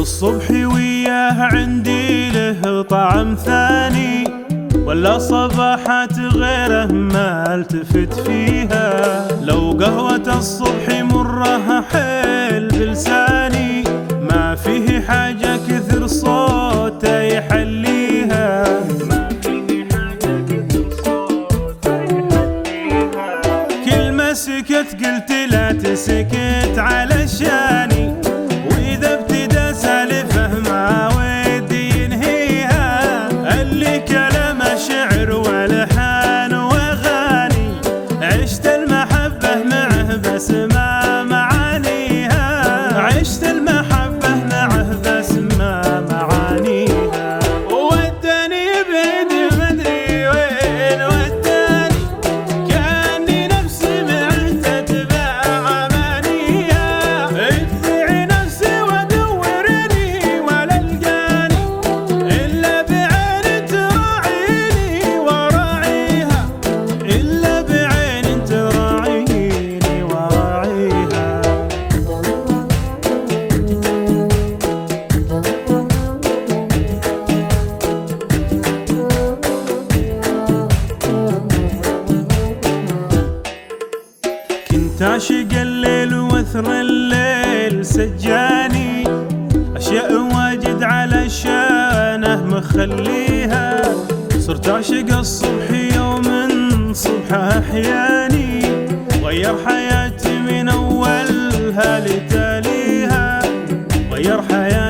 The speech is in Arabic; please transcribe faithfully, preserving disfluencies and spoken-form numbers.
والصبح وياه عندي له طعم ثاني، ولا صباحات غيره ما التفت فيها. لو قهوة الصبح مرها حيل بلساني، ما فيه حاجة كثر صوته يحليها. ما فيه حاجة كثر صوته يحليها. كلمة سكت قلت لا تسكت علشاني، وإذا ابتدى سالفه ما ودي ينهيها. اللي كلام شعر ولحان وأغاني، عشت المحبة معه بس ما معانيها. عشت المحبة معه بس ما معانيها. وداني بعيد مدري وين وداني، كأني نفسي معه تتبع أمانيها. ادفع نفسي وادورني ولا القاني، إلا بعين تراعيني وراعيها. إلا بعين تراعيني وراعيها. كنت عاشق الليل وثر الليل سجاني، أشياء واجد علشانه مخليها. صرت أعشق الصبح يوم صبحه أحياني، غير حياتي من أولها لتاليها. غير حياتي